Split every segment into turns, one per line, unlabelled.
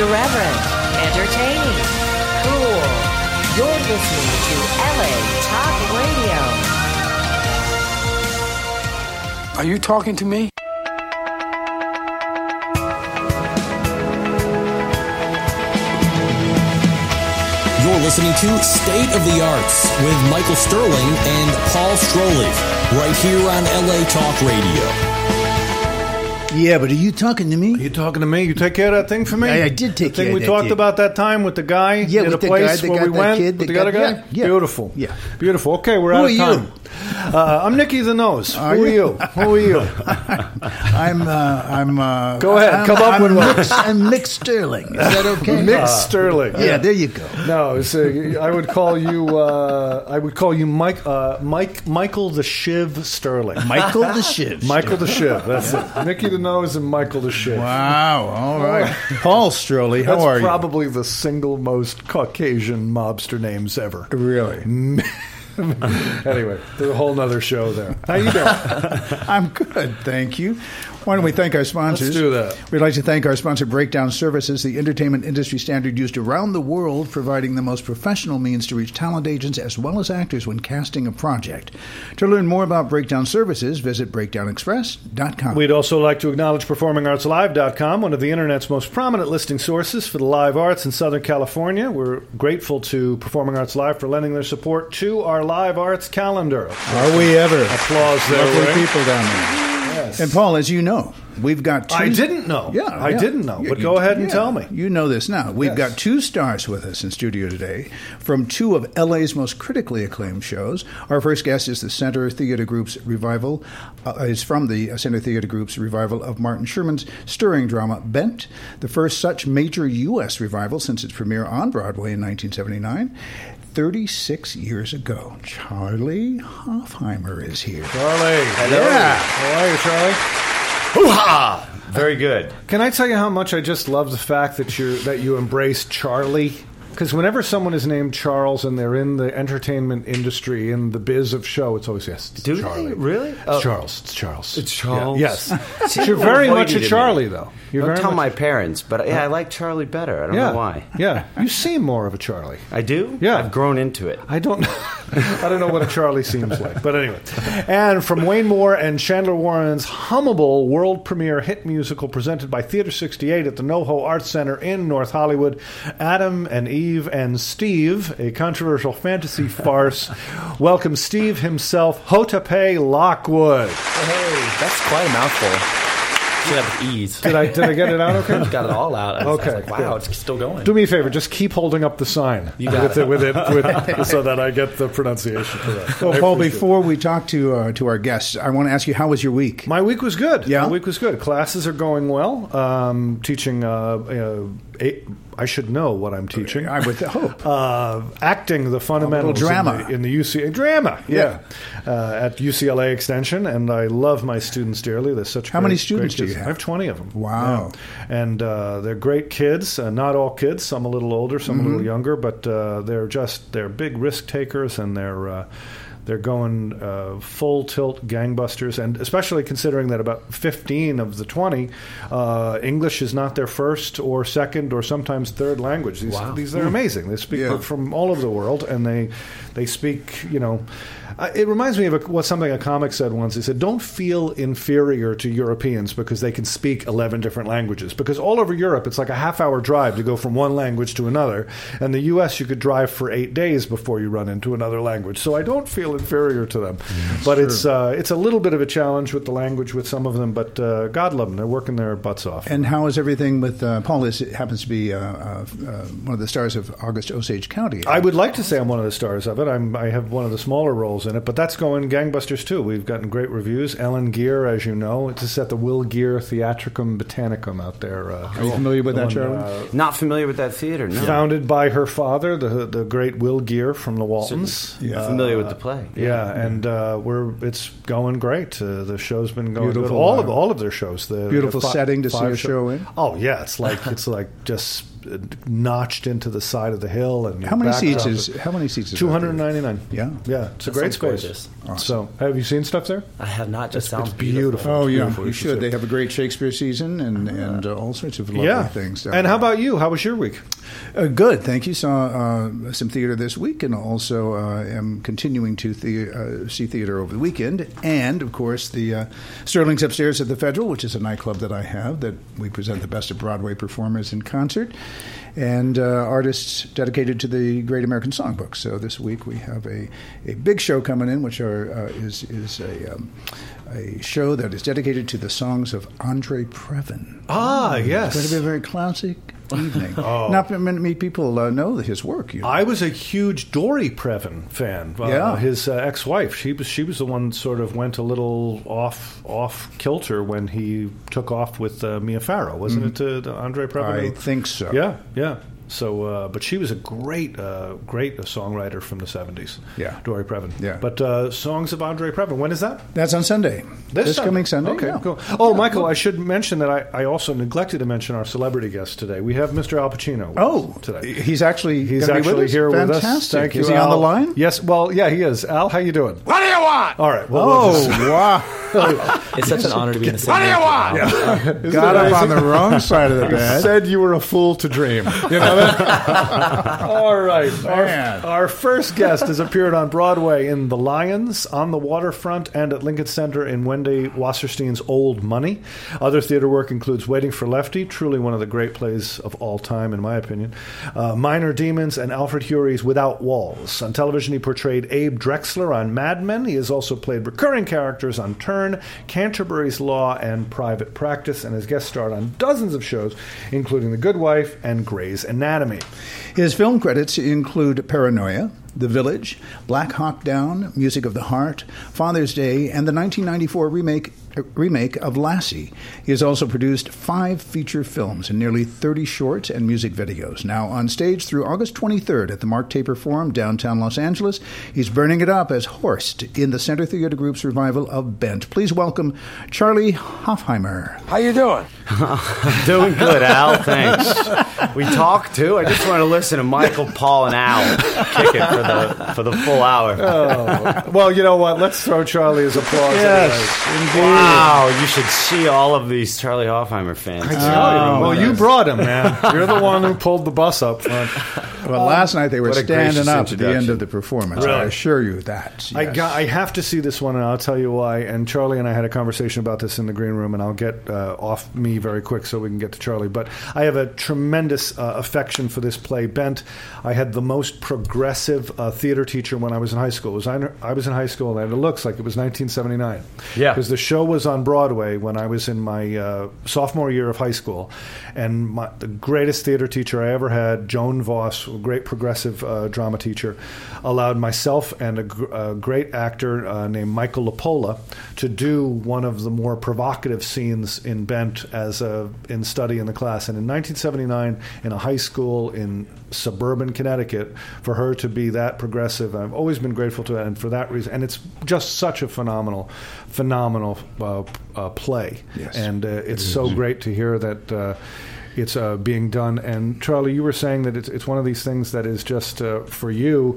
Irreverent, entertaining, cool. You're listening to LA Talk Radio.
Are you talking to me?
You're listening to State of the Arts with Michael Sterling and Paul Strolich, right here on LA Talk Radio.
Yeah, but are you talking to me?
Are you talking to me? You take care of that thing for me?
I did take care of that
thing we talked about that time with the guy
Yeah,
in
with
a
the
place
guy that
where
got
we
that
went
kid
with
that
the other
got-
guy?
yeah.
Beautiful.
Yeah.
Beautiful. Okay, we're
Who
out
are
of
you?
time. I'm Nicky the Nose. Who are you? Who are you?
I'm
Go ahead, come up with one.
I'm Mick Sterling. Is that okay?
Mick Sterling.
Yeah, there you go.
No, I would call you. I would call you Michael the Shiv Sterling.
Michael the Shiv.
Michael the Shiv. That's it. Nicky the Nose and Michael the Shiv.
Wow. All right. Paul Strolich, how
That's
are you?
probably the single most Caucasian mobster names ever.
Really?
Anyway, there's a whole nother show there. How you doing?
I'm good, thank you. Why don't we thank our sponsors?
Let's do that.
We'd like to thank our sponsor, Breakdown Services, the entertainment industry standard used around the world, providing the most professional means to reach talent agents as well as actors when casting a project. To learn more about Breakdown Services, visit breakdownexpress.com.
We'd also like to acknowledge PerformingArtsLive.com, one of the Internet's most prominent listing sources for the live arts in Southern California. We're grateful to Performing Arts Live for lending their support to our live arts calendar.
Are we ever?
Applause there,
Lovely
Ray.
people down there.
Yes.
And Paul, as you know, we've got two...
I didn't know.
Yeah,
I didn't know. But go ahead and tell me.
You know this now. We've
Yes.
got two stars with us in studio today from two of LA's most critically acclaimed shows. Our first guest is the Center Theater Group's revival, is from the Center Theater Group's revival of Martin Sherman's stirring drama, Bent, the first such major U.S. revival since its premiere on Broadway in 1979. 36 years ago. Charlie Hoffheimer is here.
Charlie.
Hello.
Yeah.
How are you, Charlie?
Hoo-ha! Very good.
Can I tell you how much I just love the fact that you embrace Charlie? Because whenever someone is named Charles and they're in the entertainment industry, in the biz of show, it's always, yes, it's
Do
Charlie.
they? Really?
It's Charles. It's Charles.
It's Charles?
Yeah, yes.
See,
You're very
avoid
much
it
a
in me.
Charlie, though. You're
Don't
very
tell
much-
my parents, but yeah, I like Charlie better. I don't know why.
Yeah. You seem more of a Charlie.
I do?
Yeah.
I've grown into it.
I don't know what a Charlie seems like. But anyway. And from Wayne Moore and Chandler Warren's hummable world premiere hit musical presented by Theater 68 at the NoHo Arts Center in North Hollywood, Adam and Eve and Steve, a controversial fantasy farce, welcome Steve himself, Hotape Lockwood.
Hey, that's quite a mouthful. Should have ease.
Did I get it out okay?
Got it all out. I was
Okay,
like, wow,
good.
it's still going.
Do me a favor, just keep holding up the sign
You got
with it so that I get the pronunciation correct.
Well,
I
Paul,
appreciate it.
before we talk to our guests, I want to ask you, how was your week?
My week was good.
Yeah?
My week was good. Classes are going well. Teaching, I should know what I'm teaching.
I would hope.
Acting, the fundamentals
drama.
in the UCLA drama.
Yeah.
At UCLA Extension, and I love my students dearly. They're such
How
great,
many students
great
do you
kids.
have?
I have 20 of them.
Wow.
Yeah. And they're great kids. Not all kids. Some a little older, some a little younger, but they're big risk takers, and they're going full tilt gangbusters, and especially considering that about 15 of the 20, English is not their first or second or sometimes third language. These they're amazing. They speak from all over the world, and they speak, it reminds me of something a comic said once. He said, don't feel inferior to Europeans because they can speak 11 different languages. Because all over Europe, it's like a half-hour drive to go from one language to another. And the U.S., you could drive for 8 days before you run into another language. So I don't feel inferior to them. But it's a little bit of a challenge with the language with some of them. But God love them. They're working their butts off.
And how is everything with Paul? Happens to be one of the stars of August Osage County.
I would like to say I'm one of the stars of it. I have one of the smaller roles in it, but that's going gangbusters too. We've gotten great reviews. Ellen Gear, as you know, it's at the Will Gear Theatricum Botanicum out there.
Are you familiar with that, Charlie?
Not familiar with that theater, no.
Founded by her father, the great Will Gear from the Waltons.
Familiar with the play.
And it's going great. The show's been going
Beautiful,
good. All of their shows.
Beautiful setting to see a show in.
Oh yeah, it's like just notched into the side of the hill. And
How many seats
backdrop
is? How many seats is?
299.
Yeah.
Yeah, it's a
That
great
sounds
space.
gorgeous.
So, have you seen stuff there?
I have not. Just
It's
sounds
beautiful.
Oh yeah,
Beautiful.
you should. They have a great Shakespeare season and all sorts of lovely things.
And how about you? How was your week?
Good, thank you. Saw some theater this week, and also am continuing to see theater over the weekend. And of course, the Sterling's upstairs at the Federal, which is a nightclub that I have that we present the best of Broadway performers in concert and artists dedicated to the Great American Songbook. So this week we have a big show coming in, which is a show that is dedicated to the songs of Andre Previn.
Ah, yes.
It's going to be a very classic evening. Not many people know his work. You know?
I was a huge Dory Previn fan.
Yeah.
His ex-wife. She was the one sort of went a little off kilter when he took off with Mia Farrow, wasn't it? Andre Previn.
I think so.
Yeah. So, but she was a great songwriter from the 70s.
Yeah.
Dory Previn.
Yeah.
But songs of Andre Previn. When is that?
That's on Sunday. This coming Sunday.
Okay,
yeah.
cool. Oh, Michael, I should mention that I also neglected to mention our celebrity guest today. We have Mr. Al Pacino with us today.
He's actually
He's
gonna be
actually
with us?
here with us.
Fantastic.
Thank you,
Is he
Al.
on the line?
Yes. Well, yeah, he is. Al, how you doing?
What do you want?
All right. Well, we'll just-
wow.
It's such an honor to be in the same
What do you
room.
want?
Isn't
Got
it
up on
amazing?
the wrong side of the
You
bed.
said you were a fool to dream. You know that? All right.
Man.
Our first guest has appeared on Broadway in The Lions, On the Waterfront, and at Lincoln Center in Wendy Wasserstein's Old Money. Other theater work includes Waiting for Lefty, truly one of the great plays of all time, in my opinion, Minor Demons, and Alfred Hurry's Without Walls. On television, he portrayed Abe Drexler on Mad Men. He has also played recurring characters on Turn, Canterbury's Law, and Private Practice, and has guest starred on dozens of shows, including The Good Wife and Grey's Anatomy.
His film credits include Paranoia, The Village, Black Hawk Down, Music of the Heart, Father's Day, and the 1994 remake of Lassie. He has also produced 5 feature films and nearly 30 shorts and music videos. Now on stage through August 23rd at the Mark Taper Forum, downtown Los Angeles, he's burning it up as Horst in the Center Theater Group's revival of Bent. Please welcome Charlie Hoffheimer.
How you doing?
Doing good, Al. Thanks. We talked too. I just want to listen to Michael, Paul, and Al kick it for the full hour.
Well, you know what? Let's throw Charlie his applause.
Yes, wow, you should see all of these Charlie Hoffheimer fans.
Well, you brought him, man. You're the one who pulled the bus up front.
Well, last night they were
what a
standing
gracious
up at the end
introduction.
of the performance.
Really?
I assure you that. Yes.
I have to see this one, and I'll tell you why. And Charlie and I had a conversation about this in the green room, and I'll get off me very quick so we can get to Charlie. But I have a tremendous affection for this play, Bent. I had the most progressive theater teacher when I was in high school. I was in high school, and it looks like it was 1979.
Yeah.
Because the show was on Broadway when I was in my sophomore year of high school. And the greatest theater teacher I ever had, Joan Voss, a great progressive drama teacher, allowed myself and a great actor named Michael Lapola to do one of the more provocative scenes in Bent in study in the class. And in 1979, in a high school in suburban Connecticut, for her to be that progressive, I've always been grateful to her, and for that reason. And it's just such a phenomenal play.
Yes.
And it's so great to hear that it's being done. And Charlie, you were saying that it's one of these things that is just for you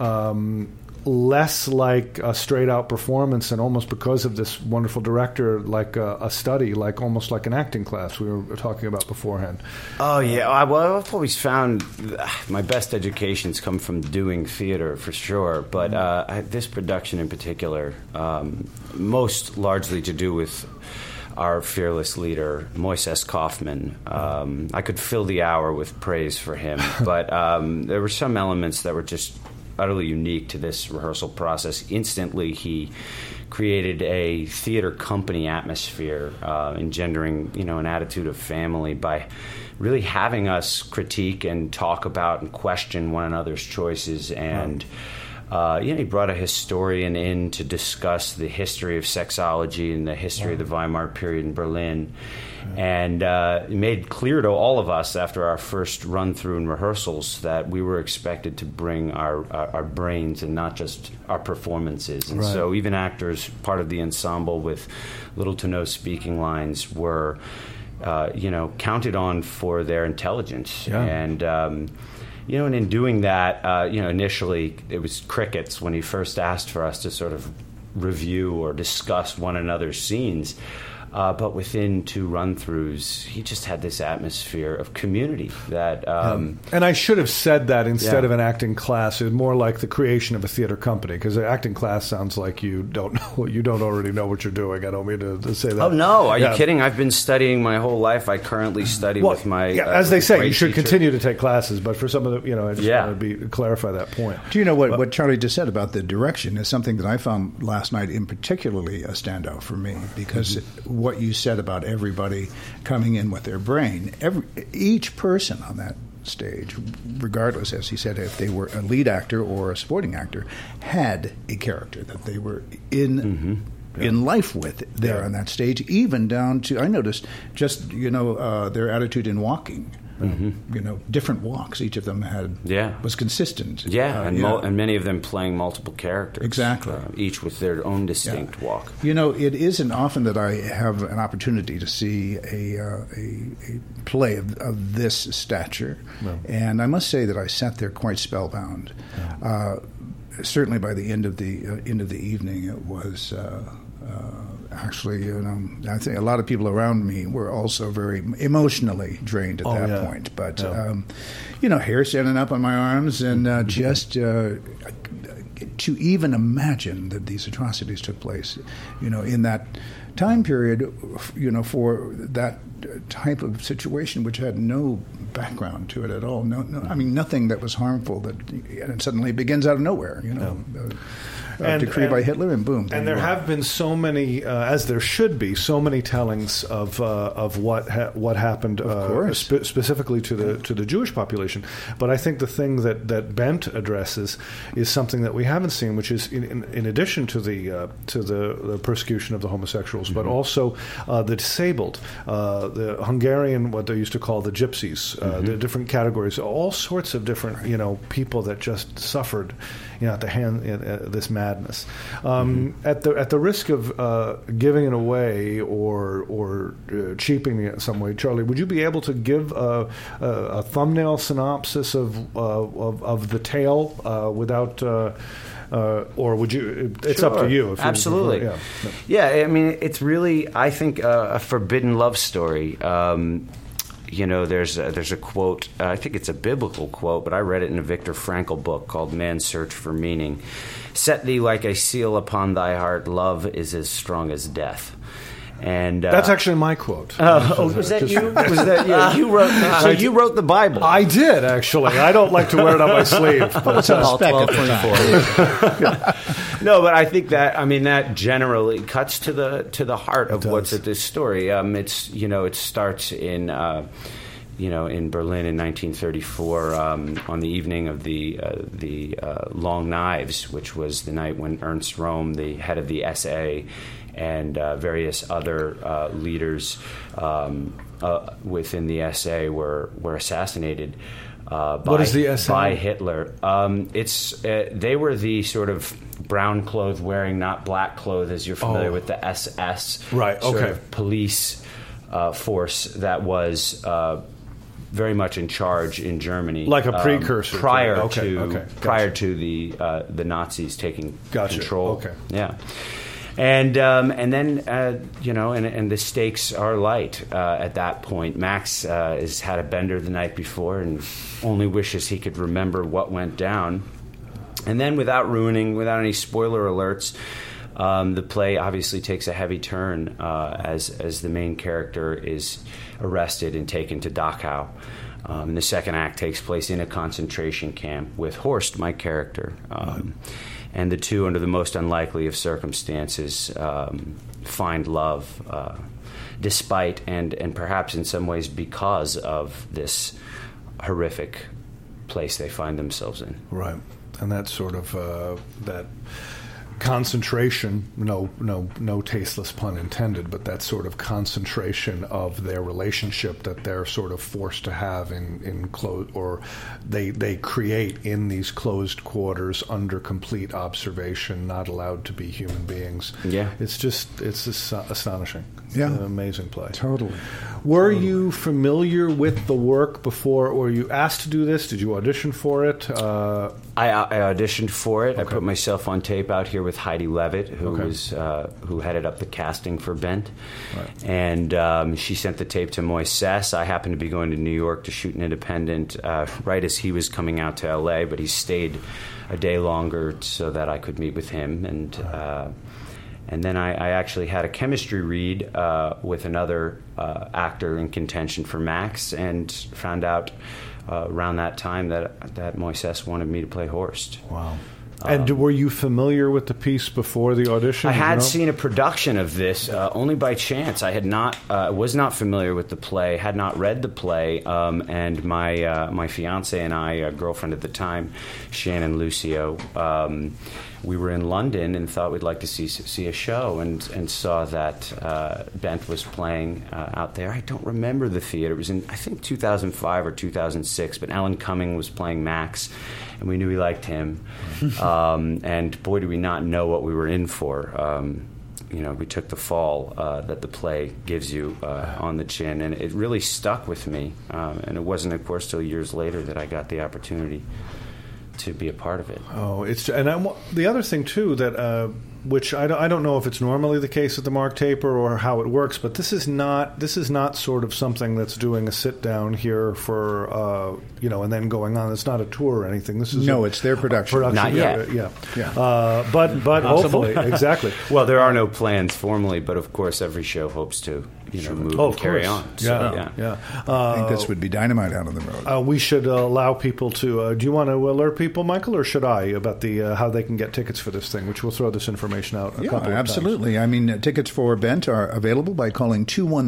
less like a straight-out performance, and almost because of this wonderful director, like a study, like almost like an acting class we were talking about beforehand.
Oh, yeah. Well, I've always found my best educations come from doing theater, for sure. But this production in particular, most largely to do with our fearless leader, Moises Kaufman. I could fill the hour with praise for him. But there were some elements that were just utterly unique to this rehearsal process. Instantly, he created a theater company atmosphere, engendering, an attitude of family by really having us critique and talk about and question one another's choices. And he brought a historian in to discuss the history of sexology and the history of the Weimar period in Berlin. And it made clear to all of us after our first run-through in rehearsals that we were expected to bring our brains and not just our performances. And so even actors, part of the ensemble with little to no speaking lines, were counted on for their intelligence.
Yeah.
And, and in doing that, initially it was crickets when he first asked for us to sort of review or discuss one another's scenes. But within 2 run-throughs, he just had this atmosphere of community that...
and I should have said that instead
Yeah.
of an acting class. It was more like the creation of a theater company, because an acting class sounds like you don't already know what you're doing. I don't mean to say that.
Oh, no. Are
Yeah.
you kidding? I've been studying my whole life. I currently study with my...
as they say,
great
you should
teacher.
continue to take classes, but for some of the, I just
Yeah.
want to clarify that point.
Do you know what Charlie just said about the direction is something that I found last night in particularly a standout for me, because what you said about everybody coming in with their brain, each person on that stage, regardless, as he said, if they were a lead actor or a supporting actor, had a character that they were in life with there on that stage, even down to, I noticed just, their attitude in walking. Different walks. Each of them was consistent.
Yeah, and many of them playing multiple characters.
Exactly.
Each with their own distinct walk.
It isn't often that I have an opportunity to see a play of this stature, and I must say that I sat there quite spellbound. Certainly, by the end of the evening, it was. Actually, I think a lot of people around me were also very emotionally drained at that point. But, hair standing up on my arms, and just to even imagine that these atrocities took place, in that time period, for that type of situation, which had no background to it at all. No, I mean, nothing that was harmful, and suddenly it begins out of nowhere, decree by Hitler, and boom.
And there have been so many, as there should be, so many tellings of what happened, specifically to the Jewish population. But I think the thing that Bent addresses is something that we haven't seen, which is in addition to the persecution of the homosexuals, but also the disabled, the Hungarian, what they used to call the gypsies, the different categories, all sorts of different people that just suffered at the hand this madness. At the risk of giving it away or cheapening it in some way, Charlie, would you be able to give a thumbnail synopsis of the tale without? Or would you? It's up to you.
Absolutely. I mean, it's really, I think, a forbidden love story. There's a quote. I think it's a biblical quote, but I read it in a Viktor Frankl book called Man's Search for Meaning. Set thee like a seal upon thy heart. Love is as strong as death. And
that's actually my quote.
Was that you? Was that you? You wrote. So you wrote the Bible.
I did, actually. I don't like to wear it on my sleeve. But
Paul 12:24.
No, but I think that generally cuts to the heart of what's at this story. It starts in Berlin in 1934 on the evening of the Long Knives, which was the night when Ernst Röhm, the head of the SA, and various other leaders within the SA were assassinated.
What is the SA?
By Hitler. They were the sort of brown clothes wearing, not black clothes, as you're familiar with the SS.
Right.
Sort of police force that was very much in charge in Germany,
like a precursor
prior to the Nazis taking control.
Okay.
Yeah. And then the stakes are light at that point. Max has had a bender the night before and only wishes he could remember what went down. And then, without any spoiler alerts, the play obviously takes a heavy turn as the main character is arrested and taken to Dachau. And the second act takes place in a concentration camp with Horst, my character. And the two, under the most unlikely of circumstances, find love, despite and perhaps in some ways because of this horrific place they find themselves in.
Right, and that sort of that concentration, no tasteless pun intended, but that sort of concentration of their relationship that they're sort of forced to have in closed, or they create in these closed quarters under complete observation, not allowed to be human beings.
Yeah.
It's astonishing.
Yeah.
It's an amazing play.
Totally.
Were you familiar with the work before, or were you asked to do this? Did you audition for it?
I auditioned for it. Okay. I put myself on tape out here with Heidi Levitt, who headed up the casting for Bent. Right. And she sent the tape to Moises. I happened to be going to New York to shoot an independent right as he was coming out to L.A., but he stayed a day longer so that I could meet with him. And then I actually had a chemistry read with another actor in contention for Max, and found out around that time that Moises wanted me to play Horst.
Wow. And were you familiar with the piece before the audition?
I had seen a production of this only by chance. I had not was not familiar with the play, had not read the play, and my fiance and I, girlfriend at the time, Shannon Lucio, we were in London and thought we'd like to see a show, and saw that Bent was playing out there. I don't remember the theater. It was in, I think, 2005 or 2006, but Alan Cumming was playing Max, and we knew we liked him. And boy, do we not know what we were in for. We took the fall that the play gives you on the chin, and it really stuck with me. And it wasn't, of course, till years later that I got the opportunity to be a part of it.
Oh, the other thing too that which I don't know if it's normally the case at the Mark Taper or how it works, but this is not sort of something that's doing a sit down here for and then going on. It's not a tour or anything. This is
it's their production.
Not yet.
Yeah. But hopefully, exactly.
Well, there are no plans formally, but of course, every show hopes to move and carry on.
So,
I think this would be dynamite out on the road.
We should allow people to. Do you want to alert people, Michael, or should I, about the how they can get tickets for this thing? Which we'll throw this information out a couple of
absolutely.
times.
I mean, tickets for Bent are available by calling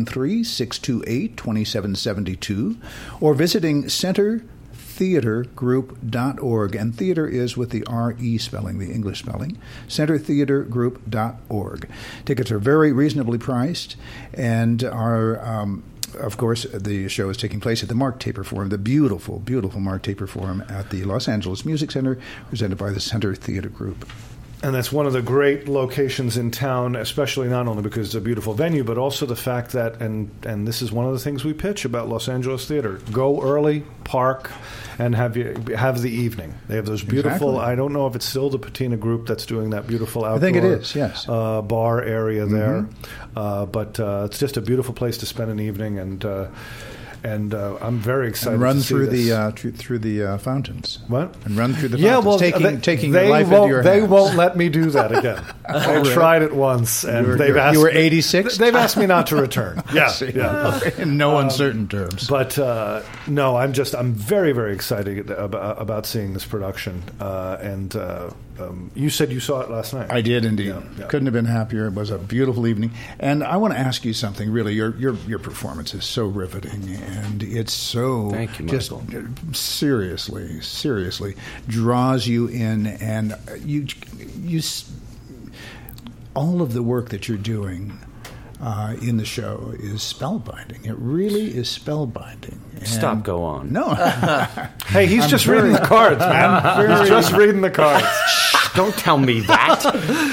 213-628-2772 or visiting centertheatergroup.org. And theater is with the R-E spelling, the English spelling. centertheatergroup.org. Tickets are very reasonably priced and are... of course, the show is taking place at the Mark Taper Forum, the beautiful, beautiful Mark Taper Forum at the Los Angeles Music Center, presented by the Center Theater Group.
And that's one of the great locations in town, especially not only because it's a beautiful venue, but also the fact that, and this is one of the things we pitch about Los Angeles Theater, go early, park, and have the evening. They have those beautiful, I don't know if it's still the Patina Group that's doing that beautiful outdoor
I think it is, yes.
Bar area there. But it's just a beautiful place to spend an evening, and I'm very excited
and run
to see
through
this.
through the fountains.
What?
And run through the fountains, taking your life into your hands.
They won't let me do that again. I tried it once, and they've asked.
You were 86.
They've asked me not to return. Yeah.
In no uncertain terms.
But no, I'm very, very excited about seeing this production. And you said you saw it last night.
I did indeed.
Yeah.
Couldn't have been happier. It was a beautiful evening. And I want to ask you something. Really, your performance is so riveting, and it's so
Thank you,
just seriously draws you in, and you all of the work that you're doing in the show is spellbinding. It really is spellbinding.
Stop, go on.
No.
Hey, he's just reading the cards, man. He's just reading the cards.
Don't tell me that.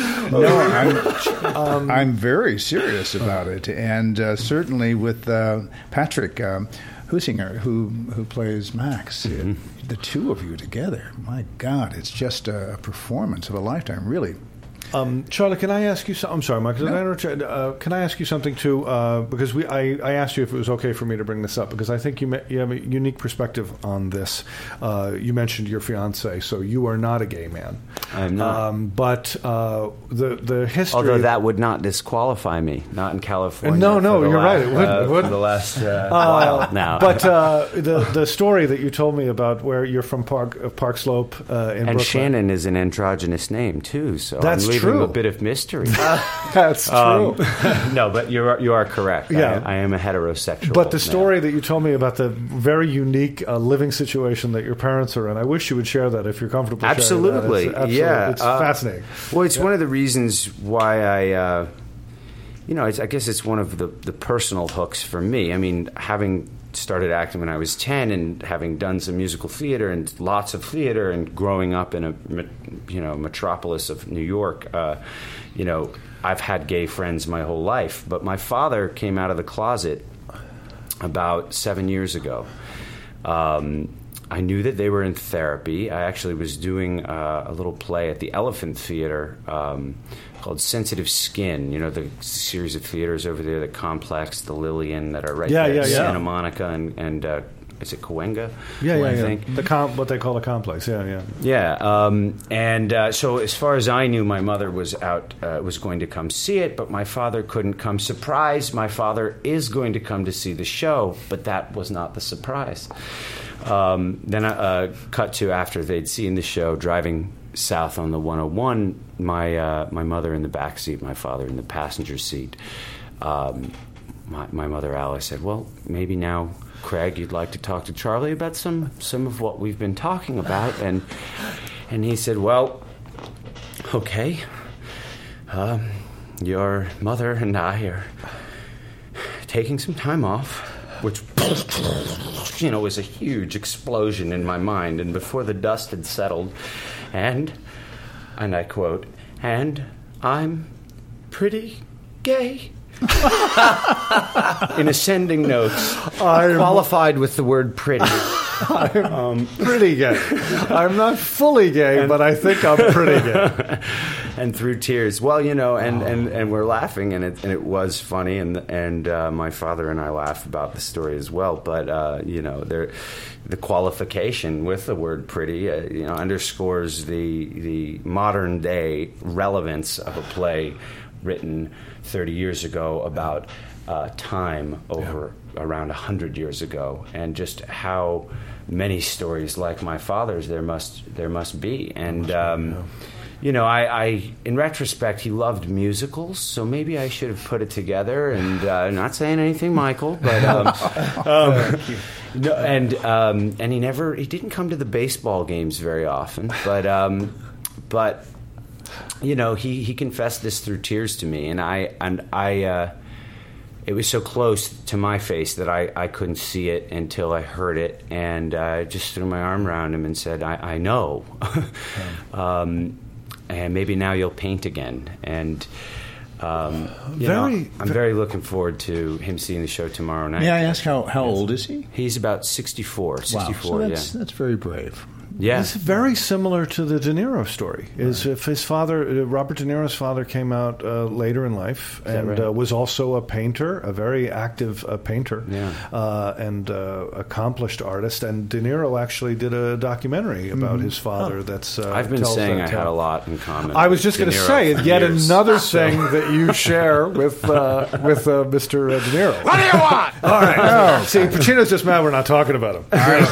No, I'm very serious about it, and certainly with Patrick Husinger, who plays Max, the two of you together. My God, it's just a performance of a lifetime, really.
Charlie, can I ask you something? I'm sorry, Michael. No. Can I ask you something too? Because I asked you if it was okay for me to bring this up, because I think you have a unique perspective on this. You mentioned your fiance, so you are not a gay man.
I'm not.
But the history...
Although that would not disqualify me, not in California.
No, you're right. It wouldn't.
For the last while now.
But the story that you told me about where you're from Park Slope in Brooklyn.
And Shannon is an androgynous name, too, so
that's
I'm leaving
true.
a bit of mystery.
That's true.
No, but you are correct.
Yeah.
I am a heterosexual.
But the story that you told me about the very unique living situation that your parents are in, I wish you would share that if you're comfortable
Absolutely.
sharing that.
Yeah.
It's fascinating.
Well, it's one of the reasons why I guess it's one of the personal hooks for me. I mean, having started acting when I was 10 and having done some musical theater and lots of theater and growing up in a metropolis of New York, I've had gay friends my whole life. But my father came out of the closet about 7 years ago. I knew that they were in therapy. I actually was doing a little play at the Elephant Theater called Sensitive Skin. You know, the series of theaters over there, the Complex, the Lillian, that are right there, Santa Monica, and is it Cahuenga? I think.
What they call the Complex. Yeah.
So as far as I knew, my mother was going to come see it, but my father couldn't come. Surprise! My father is going to come to see the show, but that was not the surprise. Then I cut to after they'd seen the show, driving south on the 101, my mother in the back seat, my father in the passenger seat. My mother Alice said, "Well, maybe now, Craig, you'd like to talk to Charlie about some of what we've been talking about." And he said, "Well, okay, your mother and I are taking some time off," which, you know, was a huge explosion in my mind. And before the dust had settled, and I quote, "and I'm pretty gay." In ascending notes, qualified with the word pretty.
I'm pretty gay. I'm not fully gay, but I think I'm pretty gay.
And through tears. Well, you know, and we're laughing, and it was funny, and my father and I laugh about the story as well. But you know, the qualification with the word pretty, you know, underscores the modern day relevance of a play written 30 years ago about time over around 100 years ago, and just how many stories like my father's there must be. And you know, I in retrospect, he loved musicals, so maybe I should have put it together. And not saying anything, Michael, but no, and he didn't come to the baseball games very often, but you know, he confessed this through tears to me, and I it was so close to my face that I couldn't see it until I heard it, and I just threw my arm around him and said, "I know." And maybe now you'll paint again. And I'm very looking forward to him seeing the show tomorrow night.
May I ask how old is he?
He's about 64.
Wow, so that's very brave.
Yeah.
It's very similar to the De Niro story. Is if his father, Robert De Niro's father, came out later in life and was also a painter, a very active painter, and accomplished artist. And De Niro actually did a documentary about his father. That's
I've been saying I had a lot in common.
I was just going to say yet another thing that you share with Mr. De Niro.
What do you want?
All right. See, Pacino's just mad we're not talking about him.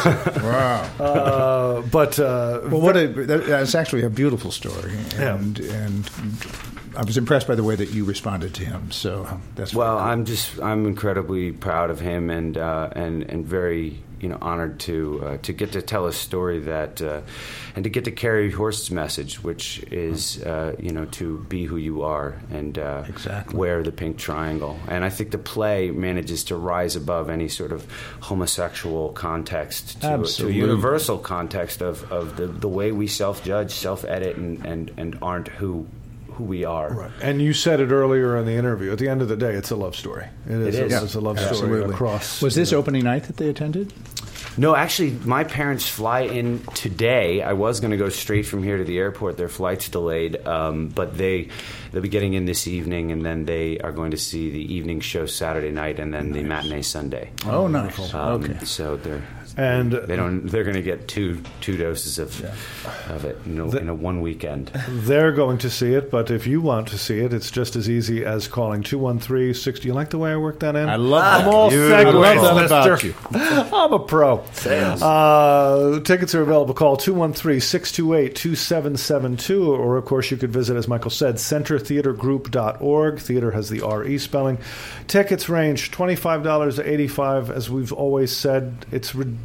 Wow.
But
that's actually a beautiful story, and I was impressed by the way that you responded to him. So that's cool.
I'm incredibly proud of him, and very, you know, honored to get to tell a story that and to get to carry Horst's message, which is you know, to be who you are and wear the pink triangle. And I think the play manages to rise above any sort of homosexual context to a universal context of the way we self-judge, self-edit, and aren't who we are.
Right. And you said it earlier in the interview. At the end of the day, it's a love story. It is. It's a love story across.
Was this opening night that they attended?
No, actually, my parents fly in today. I was going to go straight from here to the airport. Their flight's delayed, but they'll be getting in this evening, and then they are going to see the evening show Saturday night, and then the matinee Sunday.
Oh, nice. Okay.
So they're going to get two doses of it in a one weekend.
They're going to see it, but if you want to see it, it's just as easy as calling 213-60. You like the way I work that in?
I love that.
I'm all segues,
about you.
I'm a pro. Tickets are available. Call 213-628-2772, or of course you could visit, as Michael said, centertheatergroup.org. Theater has the R-E spelling. Tickets range $25 to $85. As we've always said, it's ridiculous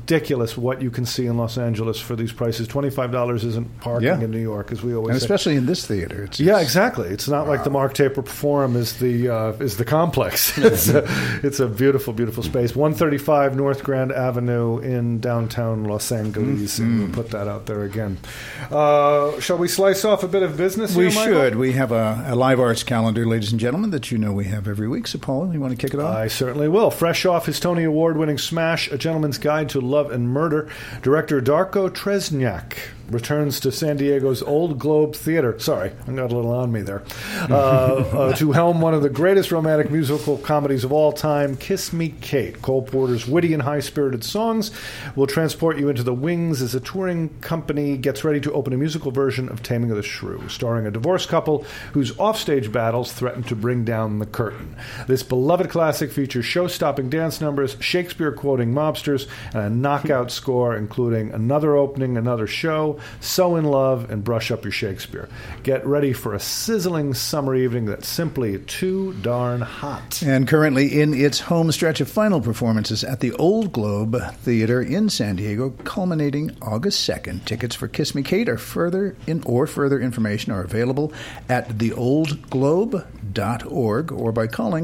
ridiculous what you can see in Los Angeles for these prices. $25 isn't parking in New York, as we always
and
say.
especially in this theater.
Yeah, exactly. It's not like the Mark Taper Forum is the complex. It's a beautiful, beautiful space. 135 North Grand Avenue in downtown Los Angeles. And we'll put that out there again. Shall we slice off a bit of business here,
We
Michael?
should. We have a live arts calendar, ladies and gentlemen, that you know we have every week. So, Paul, you want to kick it off?
I certainly will. Fresh off his Tony Award-winning smash, A Gentleman's Guide to Love and Murder, director Darko Trznjak returns to San Diego's Old Globe Theater. Sorry, I got a little on me there. To helm one of the greatest romantic musical comedies of all time, Kiss Me, Kate. Cole Porter's witty and high-spirited songs will transport you into the wings as a touring company gets ready to open a musical version of Taming of the Shrew, starring a divorced couple whose offstage battles threaten to bring down the curtain. This beloved classic features show-stopping dance numbers, Shakespeare-quoting mobsters, and a knockout score including Another Opening, Another Show, So in Love, and Brush Up Your Shakespeare. Get ready for a sizzling summer evening that's simply too darn hot.
And currently in its home stretch of final performances at the Old Globe Theater in San Diego, culminating August 2nd. Tickets for Kiss Me, Kate further information are available at theoldglobe.org or by calling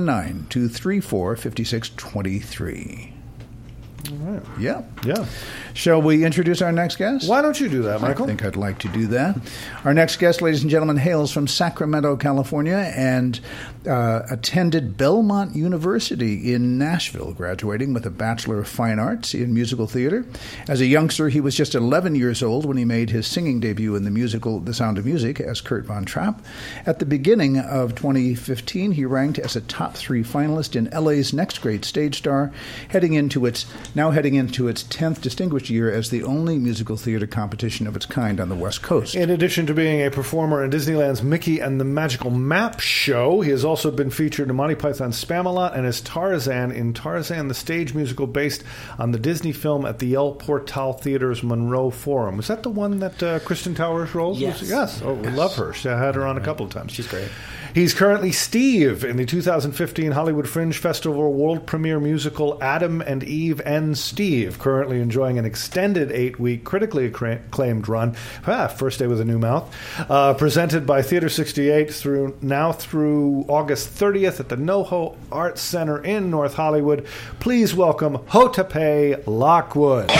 619-234-5623.
All right.
Yeah.
Yeah.
Shall we introduce our next guest?
Why don't you do that, Michael?
I think I'd like to do that. Our next guest, ladies and gentlemen, hails from Sacramento, California, and attended Belmont University in Nashville, graduating with a Bachelor of Fine Arts in Musical Theater. As a youngster, he was just 11 years old when he made his singing debut in the musical The Sound of Music as Kurt Von Trapp. At the beginning of 2015, he ranked as a top 3 finalist in LA's Next Great Stage Star, heading into its 10th distinguished year as the only musical theater competition of its kind on the West Coast.
In addition to being a performer in Disneyland's Mickey and the Magical Map show, he has also been featured in Monty Python's Spamalot and as Tarzan in Tarzan, the stage musical based on the Disney film at the El Portal Theater's Monroe Forum. Was that the one that Kristen Towers rolled?
Yes.
Yes. Oh, we love her. I had her on a couple of times.
She's great.
He's currently Steve in the 2015 Hollywood Fringe Festival world premiere musical Adam and Eve and Steve, currently enjoying an extended 8-week critically acclaimed run. First day with a new mouth. Presented by Theater 68 through August 30th at the NoHo Arts Center in North Hollywood. Please welcome Hotape Lockwood.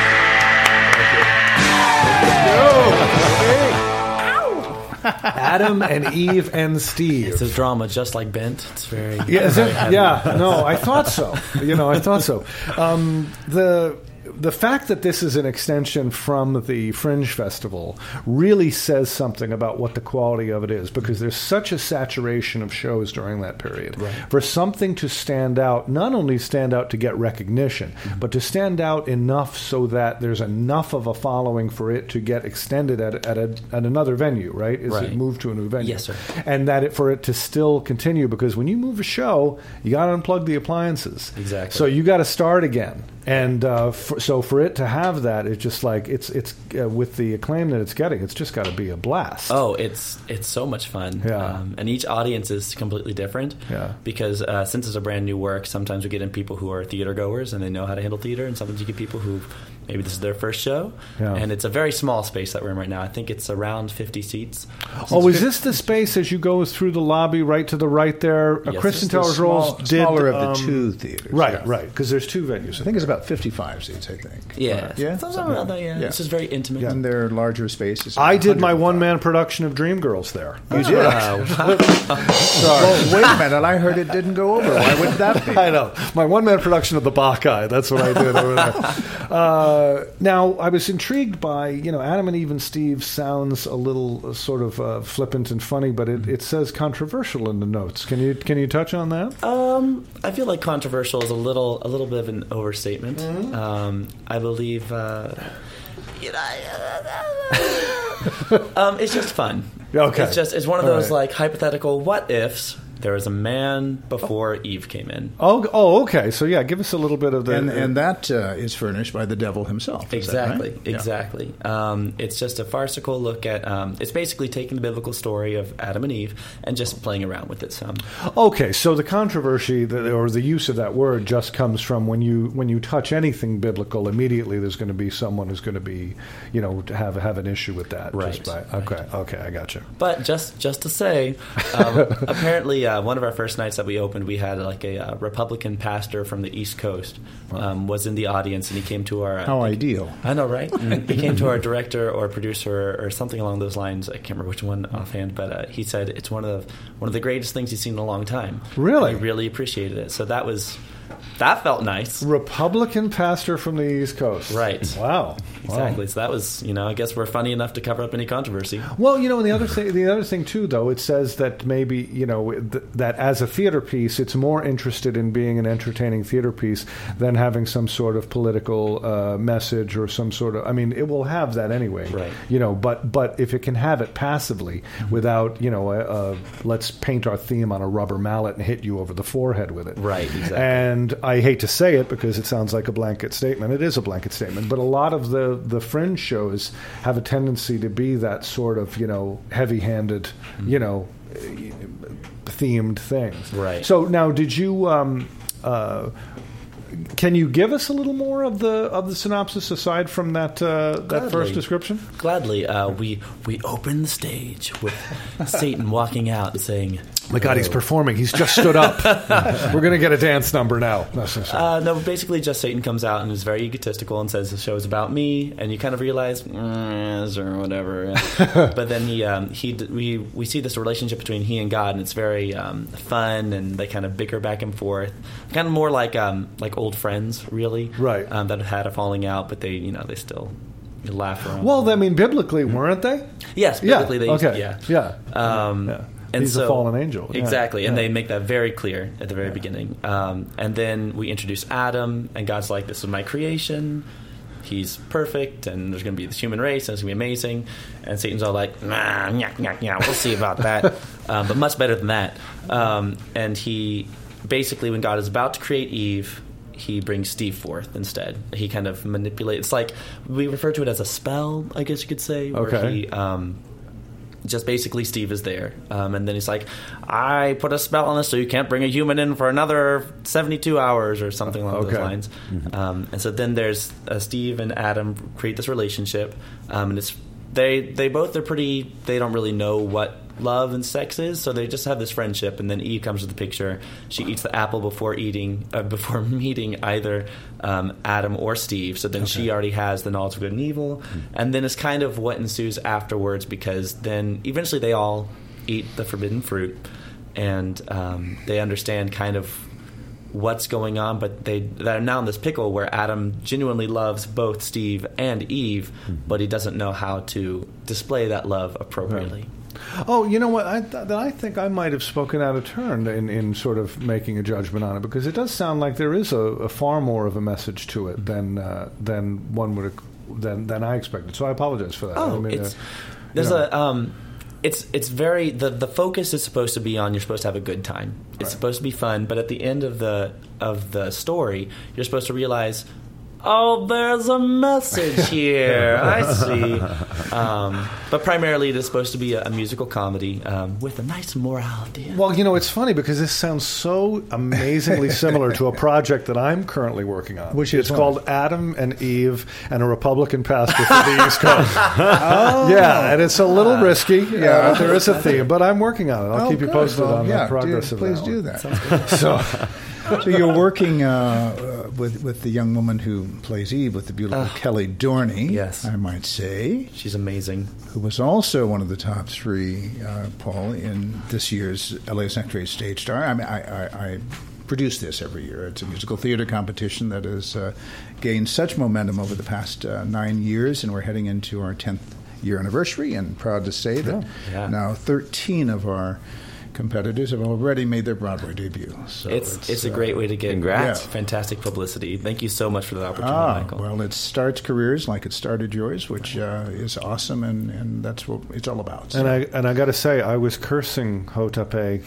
Adam and Eve and Steve.
It's a drama, just like Bent. It's very...
Yeah, I thought so. I thought so. The fact that this is an extension from the Fringe Festival really says something about what the quality of it is, because there's such a saturation of shows during that period. Right. For something to stand out, not only stand out to get recognition, but to stand out enough so that there's enough of a following for it to get extended at another venue, right? It moved to a new venue?
Yes, sir.
And that for it to still continue, because when you move a show, you got to unplug the appliances.
Exactly.
So you got to start again. And so for it to have that, it's just like it's with the acclaim that it's getting, it's just got to be a blast.
Oh, it's so much fun.
Yeah.
And each audience is completely different.
Yeah.
Because since it's a brand new work, sometimes we get in people who are theater goers and they know how to handle theater, and sometimes you get people who maybe this is their first show. Yeah. And it's a very small space that we're in right now. I think it's around 50 seats.
Is this the space as you go through the lobby right to the right there?
Yes,
Kristen Towers Rolls did
smaller of the two theaters.
Right, because there's two venues.
I think it's about 55 seats, I think.
Yeah.
Yeah?
Something around that, yeah. It's just very intimate.
Yeah. And they're larger spaces.
I did my one-man production of Dreamgirls there.
You did? Sorry. Well, wait a minute. I heard it didn't go over. Why would that be?
I know. My one-man production of the Bacchae. That's what I did over there. Now, I was intrigued by, Adam and Eve and Steve sounds a little sort of flippant and funny, but it says controversial in the notes. Can you touch on that?
I feel like controversial is a little bit of an overstatement. Mm-hmm. I believe, it's just fun.
Okay.
It's one of those like hypothetical what ifs There was a man before Eve came in.
Oh, okay. So yeah, give us a little bit of the
and that is furnished by the devil himself.
Exactly,
right?
exactly.
Yeah.
It's just a farcical look at. It's basically taking the biblical story of Adam and Eve and just playing around with it some.
Okay, so the controversy or the use of that word just comes from when you touch anything biblical, immediately there's going to be someone who's going to be, have an issue with that.
Right.
Okay, I got you.
But just to say, apparently. One of our first nights that we opened, we had like a Republican pastor from the East Coast was in the audience, and he came to our...
How ideal.
I know, right? He came to our director or producer or something along those lines. I can't remember which one offhand, but he said it's one of the greatest things he's seen in a long time.
Really?
And he really appreciated it. So that felt nice.
Republican pastor from the East Coast.
Right.
Wow.
Exactly.
Wow.
So that was, I guess we're funny enough to cover up any controversy.
Well, and the other thing too, though, it says that maybe, that as a theater piece, it's more interested in being an entertaining theater piece than having some sort of political message or some sort of, it will have that anyway.
Right.
But if it can have it passively without, let's paint our theme on a rubber mallet and hit you over the forehead with it.
Right, exactly.
And I hate to say it because it sounds like a blanket statement. It is a blanket statement, but a lot of the fringe shows have a tendency to be that sort of, heavy-handed, themed things.
Right.
So now, did you? Can you give us a little more of the synopsis aside from that first description?
Gladly. We open the stage with Satan walking out and saying,
"My God, he's performing. He's just stood up. We're going to get a dance number now."
No, basically just Satan comes out and is very egotistical and says the show is about me, and you kind of realize, or whatever. But then we see this relationship between he and God, and it's very fun, and they kind of bicker back and forth, kind of more like old friends, really,
right?
That had a falling out, but they still laugh around.
Well, biblically, weren't they?
Yes, biblically, they
okay.
yeah. And
he's a fallen angel.
Exactly,
yeah.
and they make that very clear at the very beginning. And then we introduce Adam, and God's like, this is my creation. He's perfect, and there's going to be this human race, and it's going to be amazing. And Satan's all like, we'll see about that. But much better than that. And he, basically, when God is about to create Eve, he brings Steve forth instead. He kind of manipulates. It's like, we refer to it as a spell, I guess you could say. Where he... just basically Steve is there. And then he's like, I put a spell on this so you can't bring a human in for another 72 hours or something along those lines. Mm-hmm. And so then there's Steve and Adam create this relationship. And it's they both are pretty, they don't really know what love and sex is, so they just have this friendship. And then Eve comes to the picture. She eats the apple before meeting either Adam or Steve. So then she already has the knowledge of good and evil. And then it's kind of what ensues afterwards, because then eventually they all eat the forbidden fruit, and they understand kind of what's going on, but they're now in this pickle where Adam genuinely loves both Steve and Eve, but he doesn't know how to display that love appropriately.
Right. Oh, you know what? I think I might have spoken out of turn in sort of making a judgment on it, because it does sound like there is a far more of a message to it than one would than I expected. So I apologize for that.
It's very the focus is supposed to be on, you're supposed to have a good time. It's supposed to be fun, but at the end of the story, you're supposed to realize, oh, there's a message here. I see. But primarily, it is supposed to be a musical comedy with a nice morality.
Well, it's funny because this sounds so amazingly similar to a project that I'm currently working on.
Which is
called Adam and Eve and a Republican pastor for the East Coast. Yeah, and it's a little risky. Yeah, but there is a theme, but I'm working on it. I'll keep you posted on the progress of that.
Please do that. So you're working with the young woman who plays Eve, with the beautiful Kelly Dorney,
yes,
I might say.
She's amazing.
Who was also one of the top three, Paul, in this year's LA Sanctuary Stage Star. I mean, I produce this every year. It's a musical theater competition that has gained such momentum over the past 9 years, and we're heading into our 10th year anniversary, and proud to say that now 13 of our competitors have already made their Broadway debut. So
it's a great way to get
Congrats.
fantastic publicity. Thank you so much for the opportunity, Michael.
Well, it starts careers like it started yours, which is awesome, and that's what it's all about. So.
And I got to say, I was cursing Hotape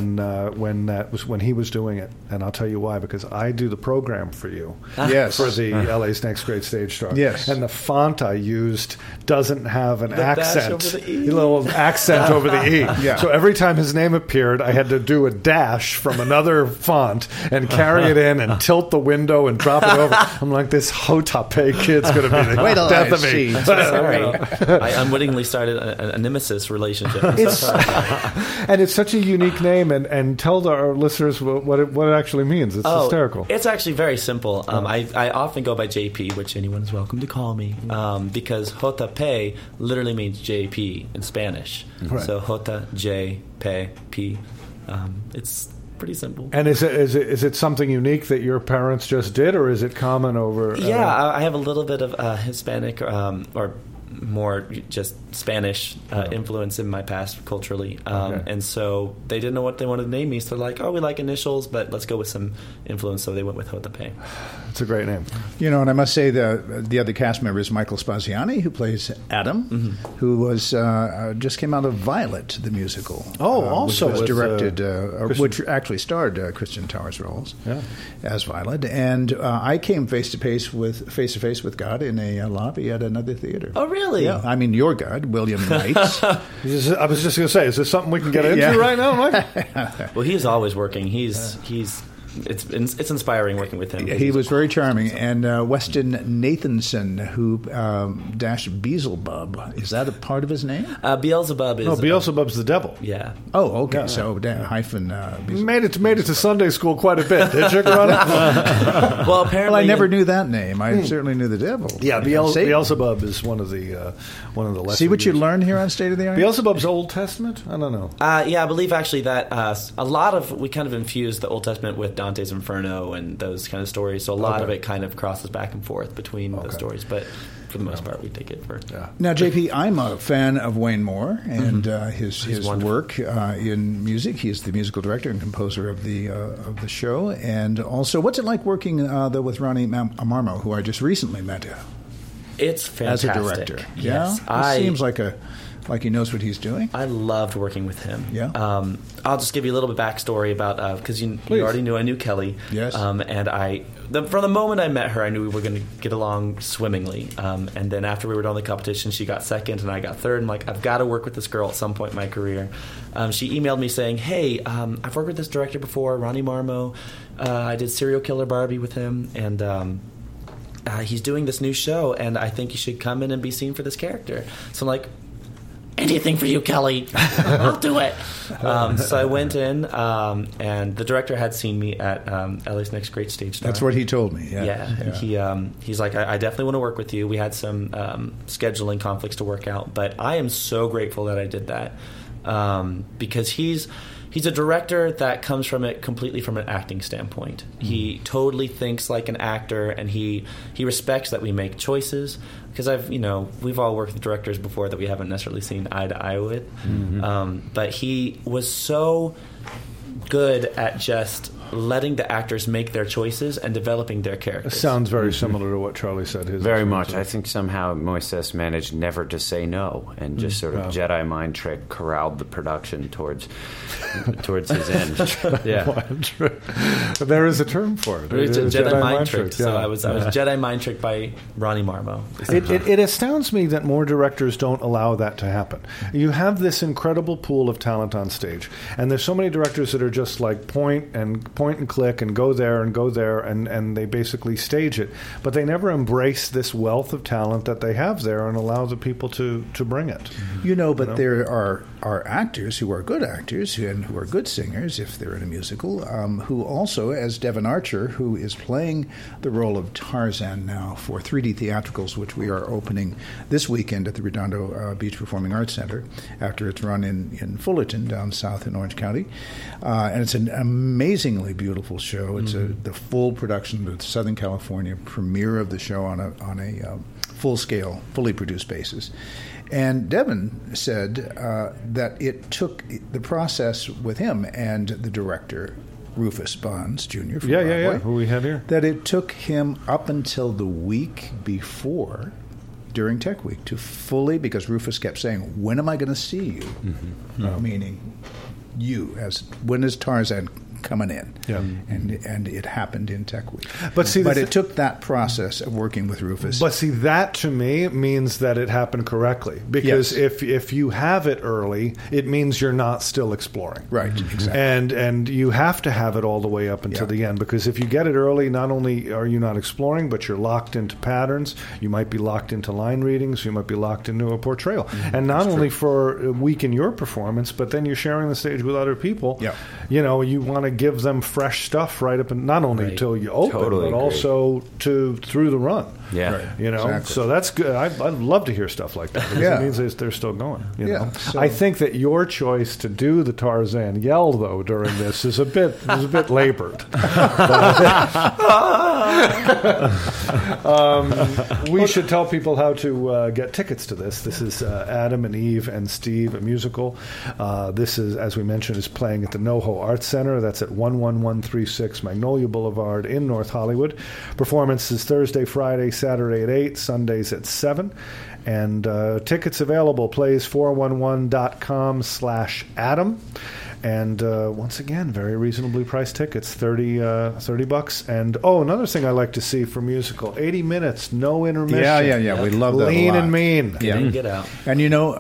when he was doing it, and I'll tell you why. Because I do the program for you,
Yes.
for the LA's Next Great Stage Star.
Yes.
And the font I used doesn't have an
dash
accent,
over the E.
a little accent over the E.
Yeah.
So every time his name appeared, I had to do a dash from another font and carry it in and tilt the window and drop it over. I'm like, this Hotape kid's going to be the
Wait till
death
I
of me.
see.
Sorry, I unwittingly started a nemesis relationship.
And it's such a unique name, and tell our listeners what it actually means. It's hysterical.
It's actually very simple. I often go by JP, which anyone is welcome to call me, because Hotape literally means JP in Spanish.
Right.
So Hota, J, Pe, P. It's pretty simple.
And is it something unique that your parents just did, or is it common over?
Yeah, I have a little bit of Hispanic or more just Spanish influence in my past culturally. And so they didn't know what they wanted to name me, so they're like, oh, we like initials, but let's go with some influence, so they went with Hotape.
It's a great name.
You know, and I must say the other cast member is Michael Spaziani, who plays Adam, who was just came out of Violet, the musical.
Also
which was
with,
directed, which actually starred Christian Towers-Rolls as Violet. And I came face to face with God in a lobby at another theater.
Oh, really?
Yeah, I mean your God, William Knight.
I was just going to say, is this something we can get into right now, Mike?
Well, he's always working. It's inspiring working with him.
He was very charming. And Weston Nathanson, who dashed Beelzebub. Is that a part of his name?
Beelzebub is...
No, Beelzebub's the devil.
Yeah.
Oh, okay.
Yeah.
So hyphen Beelzebub.
Made it to Sunday school quite a bit, did you, Ronnie?
Well, apparently...
Well, I never knew that name. I certainly knew the devil.
Yeah,
Satan.
Beelzebub is one of the lessons.
See what you learn here on State of the Art?
Beelzebub's Old Testament? I don't know.
Yeah, I believe actually that we kind of infused the Old Testament with Dante's Inferno and those kind of stories. So a lot of it kind of crosses back and forth between those stories. But for the most part, we take it for... Yeah.
Now, JP, I'm a fan of Wayne Moore and his work in music. He is the musical director and composer of the show. And also, what's it like working though with Ronnie Marmo, who I just recently met?
It's fantastic.
As a director.
Yes.
He seems like he knows what he's doing.
I loved working with him.
Yeah.
I'll just give you a little bit of backstory about because you already knew I knew Kelly.
Yes.
And from the moment I met her, I knew we were going to get along swimmingly. And then after we were done the competition, she got second and I got third. I'm like, I've got to work with this girl at some point in my career. She emailed me saying, "Hey, I've worked with this director before, Ronnie Marmo. I did Serial Killer Barbie with him, and." He's doing this new show, and I think you should come in and be seen for this character. So I'm like, anything for you, Kelly. I'll do it. So I went in, and the director had seen me at LA's Next Great Stage Star.
That's what he told me.
He's like, I definitely want to work with you. We had some scheduling conflicts to work out, but I am so grateful that I did that because he's a director that comes from it completely from an acting standpoint. He totally thinks like an actor, and he respects that we make choices. Because we've all worked with directors before that we haven't necessarily seen eye to eye with. But he was so good at just letting the actors make their choices and developing their characters.
It sounds very similar to what Charlie said.
Very much. I think somehow Moises managed never to say no and just sort of Jedi mind trick corralled the production towards his end.
There is a term for it.
It's a Jedi mind trick. So I was Jedi mind tricked by Ronnie Marmo.
It astounds me that more directors don't allow that to happen. You have this incredible pool of talent on stage, and there's so many directors that are just like point and click and go there and they basically stage it, but they never embrace this wealth of talent that they have there and allow the people to bring it.
There are actors who are good actors and who are good singers if they're in a musical, who also, as Devon Archer, who is playing the role of Tarzan now for 3D theatricals, which we are opening this weekend at the Redondo Beach Performing Arts Center after it's run in Fullerton down south in Orange County. And it's an amazingly beautiful show. It's the full production of the Southern California premiere of the show on a full-scale, fully produced basis. And Devin said that it took the process with him and the director, Rufus Bonds Jr. from Broadway,
who we had here,
that it took him up until the week before, during Tech Week, to fully, because Rufus kept saying, when am I going to see you? Meaning you, as when is Tarzan coming in?
Yeah.
And it happened in Tech Week.
But
it took that process of working with Rufus.
But see, that to me means that it happened correctly. Because if you have it early, it means you're not still exploring.
Right, exactly.
And you have to have it all the way up until the end. Because if you get it early, not only are you not exploring, but you're locked into patterns. You might be locked into line readings. You might be locked into a portrayal. And not only for a week in your performance, but then you're sharing the stage with other people.
Yeah.
You know, you want to give them fresh stuff right up, and not only until you open,
Totally
but
agree.
also through the run.
Yeah.
Right.
You know,
Exactly.
so that's good. I'd love to hear stuff like that because
Yeah.
it means they're still going. You know,
So-
I think that your choice to do the Tarzan yell though during this is a bit labored. We should tell people how to get tickets to this. This is Adam and Eve and Steve, a musical. This is, as we mentioned, is playing at the NoHo Arts Center. That's at 11136 Magnolia Boulevard in North Hollywood. Performance is Thursday, Friday, Saturday at 8, Sundays at 7. And tickets available, plays411.com/Adam. And once again, very reasonably priced tickets, $30. And another thing I like to see for musical: 80 minutes, no intermission.
Yeah. We love that.
Lean
a lot.
and mean.
Yeah.
Get out.
And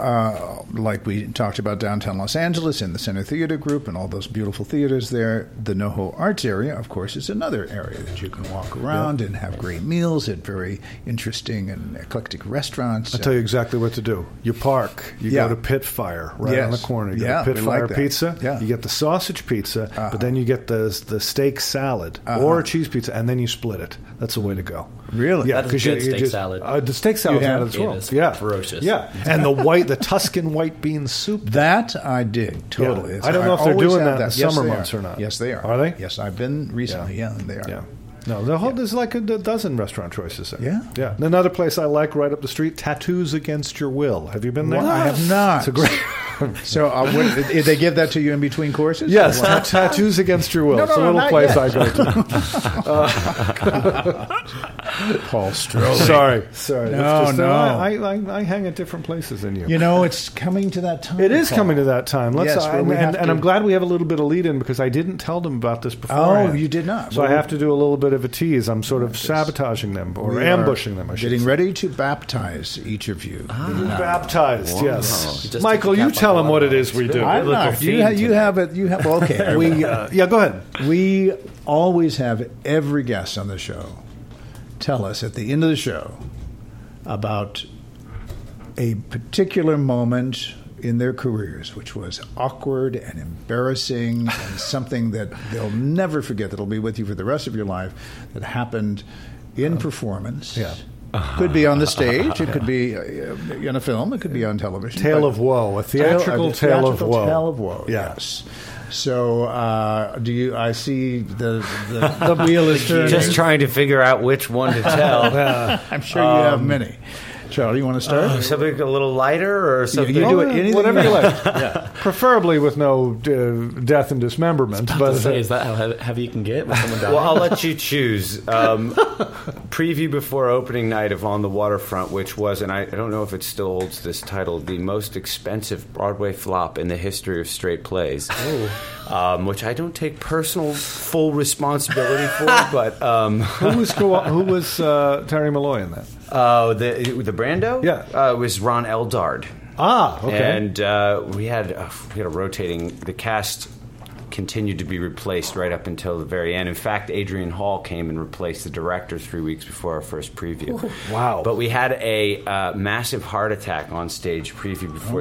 like we talked about downtown Los Angeles in the Center Theater Group and all those beautiful theaters there, the NoHo Arts area, of course, is another area that you can walk around and have great meals at very interesting and eclectic restaurants.
I'll tell you exactly what to do. You park. You
Yeah.
go to Pitfire right on the corner. You
Yeah,
go
we
to Pitfire
like that.
Pizza.
Yeah.
You get the sausage pizza, but then you get the steak salad or a cheese pizza, and then you split it. That's the way to go.
Really?
Yeah,
That is
'cause
good steak salad.
The steak salad
You
out
have?
of this
It
world.
is
Yeah,
ferocious.
Yeah, and the Tuscan white bean soup.
That I dig, totally.
Yeah. I don't know if they're
always
doing
have
that in the
Yes,
summer
they
months
are.
or not.
Yes, they are.
Are they?
Yes, I've been recently. Yeah, they are.
Yeah. No, there's like a dozen restaurant choices there.
Yeah?
Yeah. And another place I like right up the street, Tattoos Against Your Will. Have you been there?
Well, I have not.
It's a great...
So, did they give that to you in between courses?
Yes,
Or what?
Tattoos Against Your Will.
No,
It's a
no,
little
not
place
yet.
I go to.
Paul Strolling.
Sorry.
No, no.
I hang at different places than you.
You know, it's coming to that time.
It is
Paul.
coming to that time.
Yes, where we have
and
to-
I'm glad we have a little bit of lead in because I didn't tell them about this before.
Oh, you did not.
So
Well,
I have to do a little bit of a tease. I'm sort of sabotaging them or
we are
ambushing them. I should
Getting
say.
ready to baptize each of you.
Baptized, yes.
You just
Michael,
took the
you
cap
tell
off
them what
the
it is we do.
I'm not. You have it. You have. Okay.
Yeah, go ahead.
We always have every guest on the show tell us at the end of the show about a particular moment in their careers which was awkward and embarrassing and something that they'll never forget, that'll be with you for the rest of your life, that happened in performance.
Yeah.
Could be on the stage. It could be in a film. It could be on television.
Tale
but-
of woe, a theatrical tale of
theatrical
woe.
Tale of woe.
Yeah.
Yes. So, do you? I see the wheel is turning.
Just trying to figure out which one to tell.
I'm sure you have many. Charlie, you want to start?
Something a little lighter or something?
you do it anything
Whatever you
you
like. Yeah. Preferably with no death and dismemberment.
But is that how heavy you can get with someone dying?
Well, I'll let you choose. Preview before opening night of On the Waterfront, which was, and I don't know if it still holds this title, the most expensive Broadway flop in the history of straight plays. Which I don't take personal full responsibility for, but
Who was Terry Malloy in that?
the Brando,
Yeah.
was Ron Eldard.
Ah, okay.
And we had a rotating. The cast continued to be replaced right up until the very end. In fact, Adrian Hall came and replaced the director 3 weeks before our first preview.
Wow.
But we had a massive heart attack on stage preview before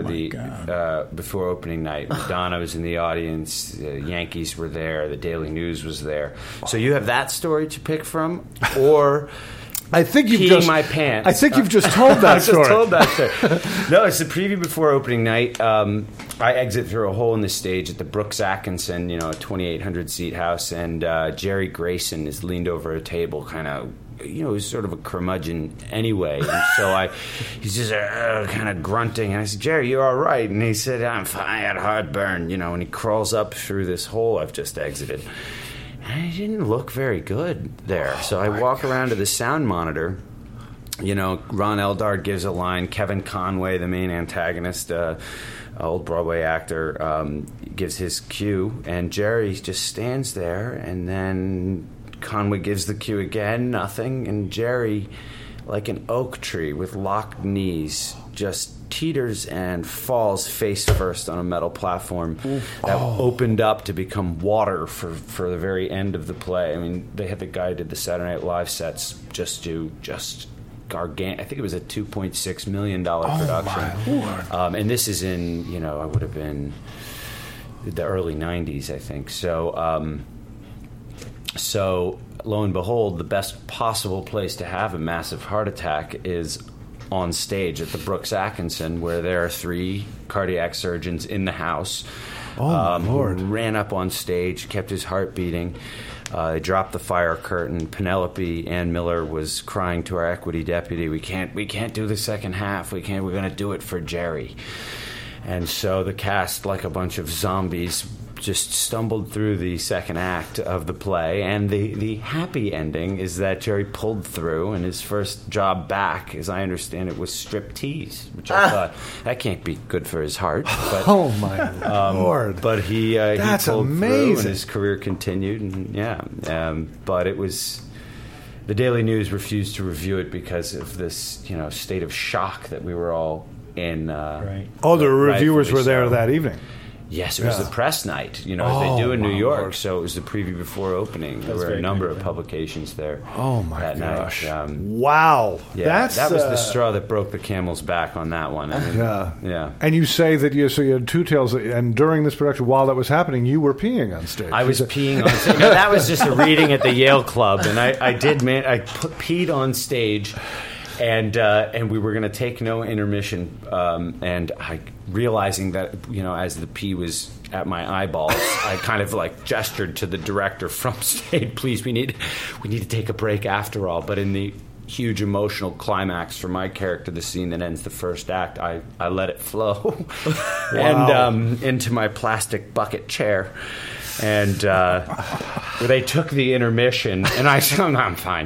before opening night. Madonna was in the audience. The Yankees were there. The Daily News was there. So you have that story to pick from, or
I think you've
peeing
just
my pants.
I think you've just told that
I
story.
just told that story. No, it's the preview before opening night. I exit through a hole in the stage at the Brooks Atkinson, a 2,800 seat house, and Jerry Grayson is leaned over a table, kind of he was sort of a curmudgeon anyway. And so he's just kind of grunting. And I said, Jerry, you all right? And he said, I'm fine. I had heartburn, and he crawls up through this hole I've just exited. And he didn't look very good there. So I walk around to the sound monitor. Ron Eldard gives a line. Kevin Conway, the main antagonist, old Broadway actor, gives his cue. And Jerry just stands there. And then Conway gives the cue again. Nothing. And Jerry, like an oak tree with locked knees, just teeters and falls face first on a metal platform that opened up to become water for the very end of the play. I mean, they had the guy who did the Saturday Night Live sets just gargantuan. I think it was a $2.6 million production. And this is in, I would have been the early 90s, I think. So lo and behold, the best possible place to have a massive heart attack is on stage at the Brooks Atkinson, where there are 3 cardiac surgeons in the house.
Lord.
Who ran up on stage, kept his heart beating. They dropped the fire curtain. Penelope Ann Miller was crying to our equity deputy, we can't do the second half. We're going to do it for Jerry. And so the cast, like a bunch of zombies, just stumbled through the second act of the play, and the happy ending is that Jerry pulled through, and his first job back, as I understand it, was striptease, which I thought, that can't be good for his heart. But,
oh, my Lord.
But he
That's
pulled
amazing.
through, and his career continued, and but it was... The Daily News refused to review it because of this, state of shock that we were all in.
Right.
Oh, the reviewers were there
so.
that evening.
Yes, it was the press night, as they do in New York.
Lord.
So it was the preview before opening. There were a number of publications there.
Oh, my
that
gosh.
Night.
Wow.
Yeah, that was the straw that broke the camel's back on that one. I mean, yeah.
And you say that you had 2 tales, and during this production, while that was happening, you were peeing on stage.
I was peeing on stage. No, that was just a reading at the Yale Club, and I peed on stage. And we were going to take no intermission, and I, realizing that, as the pee was at my eyeballs, I kind of gestured to the director from stage, please, we need to take a break after all. But in the huge emotional climax for my character, the scene that ends the first act, I let it flow and into my plastic bucket chair. And they took the intermission, and I said, I'm fine.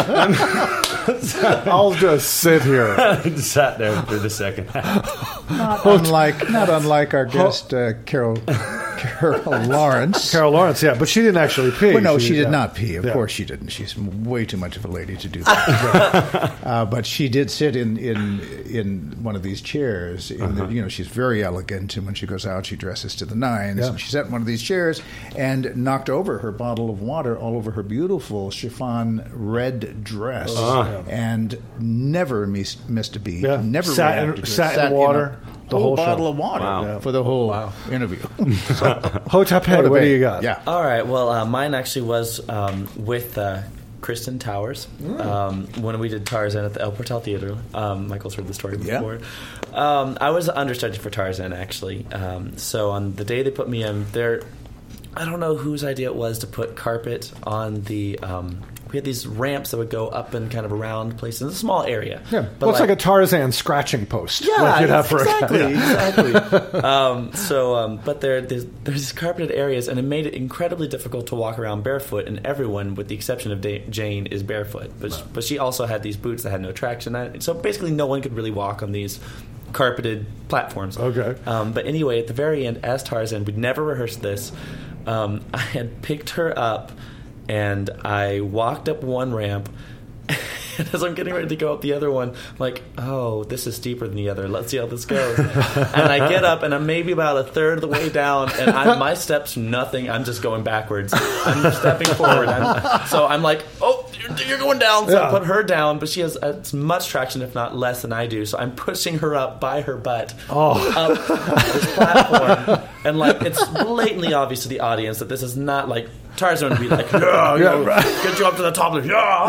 I'll just sit here.
Sat there for the second half.
Not unlike our guest, Carol Lawrence.
Carol Lawrence, yeah, but she didn't actually pee.
Well, no, she did not pee. Of course she didn't. She's way too much of a lady to do that. But she did sit in one of these chairs. She's very elegant, and when she goes out, she dresses to the nines.
Yeah.
And she sat in one of these chairs and knocked over her bottle of water all over her beautiful chiffon red dress, and never missed a beat.
Yeah.
Never
sat in water.
The whole bottle
show.
of water for the whole interview.
Hotep, what do you got?
Yeah.
All right. Well, mine actually was with Kristen Towers when we did Tarzan at the El Portal Theater. Michael's heard the story before.
Yeah.
I was understudy for Tarzan, actually. So on the day they put me in there, I don't know whose idea it was to put carpet on the... we had these ramps that would go up and kind of around places. It's a small area.
Yeah, but it's like a Tarzan scratching post.
Yeah,
you'd have for
exactly. But there's these carpeted areas, and it made it incredibly difficult to walk around barefoot, and everyone, with the exception of Jane, is barefoot. But she also had these boots that had no traction. So basically no one could really walk on these carpeted platforms.
Okay.
But anyway, at the very end, as Tarzan, we'd never rehearsed this. I had picked her up, and I walked up one ramp, and as I'm getting ready to go up the other one, I'm like, oh, this is steeper than the other. Let's see how this goes. And I get up, and I'm maybe about a third of the way down, and my steps, nothing. I'm just going backwards. I'm stepping forward. So I'm like, oh, you're going down. So I put her down, but she has as much traction, if not less, than I do. So I'm pushing her up by her butt up this platform. And it's blatantly obvious to the audience that this is not like Tarzan would be like, get you up to the top of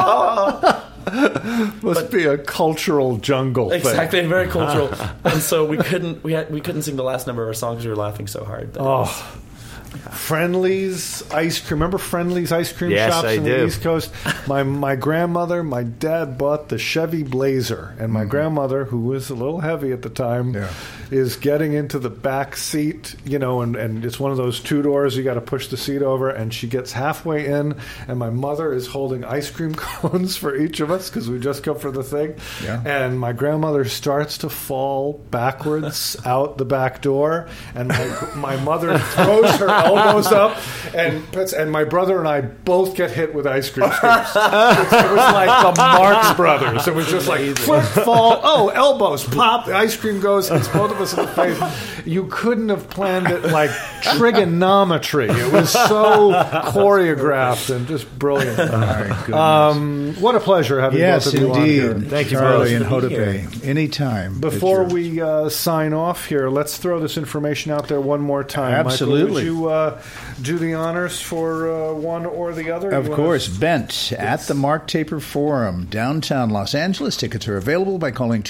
the
Must be a cultural jungle thing.
Exactly, very cultural. And so we couldn't sing the last number of our songs because we were laughing so hard.
Friendly's ice cream. Remember Friendly's ice cream
Yes,
shops
I
in
do.
the East Coast? My grandmother, my dad bought the Chevy Blazer, and my grandmother, who was a little heavy at the time, is getting into the back seat, and it's one of those two doors you got to push the seat over, and she gets halfway in, and my mother is holding ice cream cones for each of us because we just come for the thing, and my grandmother starts to fall backwards out the back door, and my mother throws her elbows up, and my brother and I both get hit with ice cream scoops. It was like the Marx Brothers. It was just like flip, fall, elbows, pop, the ice cream goes, hits both of us in the face. You couldn't have planned it like trigonometry. It was so choreographed and just brilliant. What a pleasure having both of you on here.
Thank you, Charlie and Hodape. Anytime.
Before we sign off here, let's throw this information out there one more time.
Absolutely.
Michael, would you do the honors for one or the other?
Of course. Bent at the Mark Taper Forum, downtown Los Angeles. Tickets are available by calling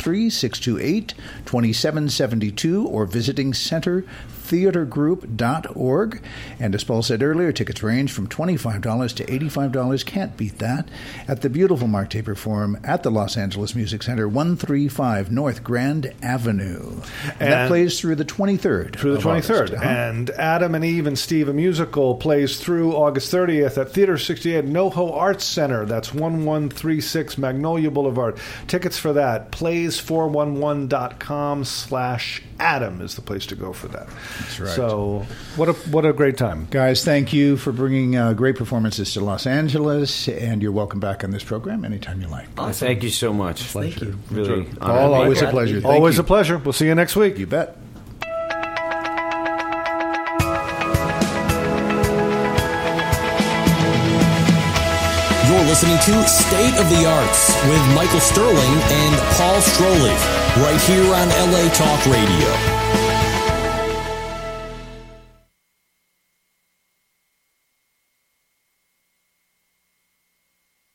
213-628-2772 or visiting centertheatergroup.org. And as Paul said earlier, tickets range from $25 to $85. Can't beat that. At the beautiful Mark Taper Forum at the Los Angeles Music Center, 135 North Grand Avenue. And that plays through the 23rd.
Through the 23rd. And Adam and Eve and Steve, a musical, plays through August 30th at Theater 68 NoHo Arts Center. That's 1136 Magnolia Boulevard. Tickets for that, plays411.com/Adam is the place to go for that.
That's right.
So what a great time.
Guys, thank you for bringing great performances to Los Angeles, and you're welcome back on this program anytime you like.
Awesome. Thank you so much.
Thank you.
Really,
Paul, always a pleasure. Thank
Always
you.
a pleasure. We'll see you next week.
You bet.
You're listening to State of the Arts with Michael Sterling and Paul Strolig, right here on LA Talk Radio.